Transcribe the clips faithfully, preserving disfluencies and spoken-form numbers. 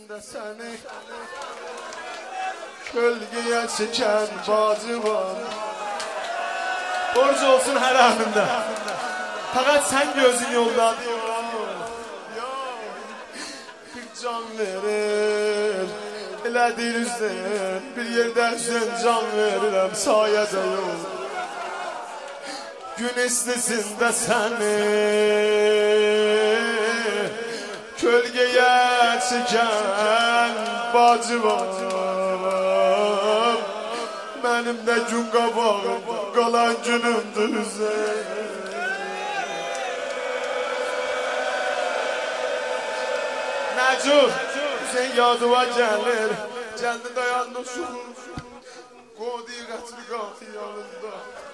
içinde seni kölgeye çeken bacıvam. Borc olsun her anında. Fakat sen gözün yoldan. Bir can verir elə deyil üzden, bir yerden üzden can verirəm sayədə yol. Gün istisində səni kölgeye çeken bacıvam. Benim de gün qabağım qalan günümdür üzər. Məcur Hüseyin yadıma gəlir, gəldi dayandı şuur, qodi qəçli qaldı yanında.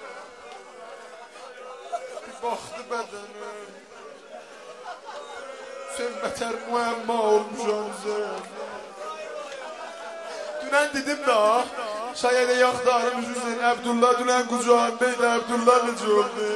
Bir baxdı bədənim, sen bətər müəmma olmuşam sən. Dünən dedim da, şayədə yaxdarım Hüseyin, Əbdullah dünən qucağındaydı, Əbdullah necə öldü?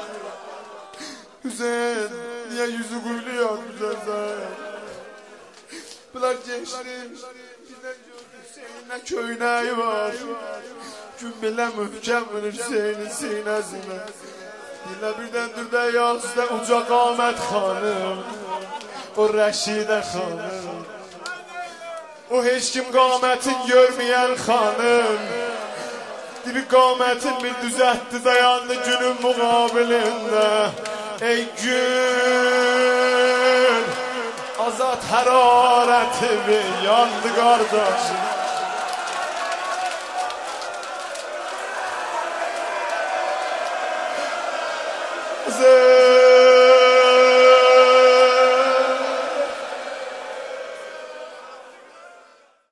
Hüseyin, niyə yüzü quyulu yatmışam sən? Bunlar gençlik, bizden gördük Hüseyin'le köyneği var. Gün bile mühkem verir Hüseyin'in sinezine. Dinle birden dürde yazda uca qamet xanım, o Rəşidə xanım. O heç kim qamətin görmeyen xanım. Dibi qamətin bir düzəltdi dayandı günün muqabilində. Ey gün, azat hərarəti yandı qardaşım.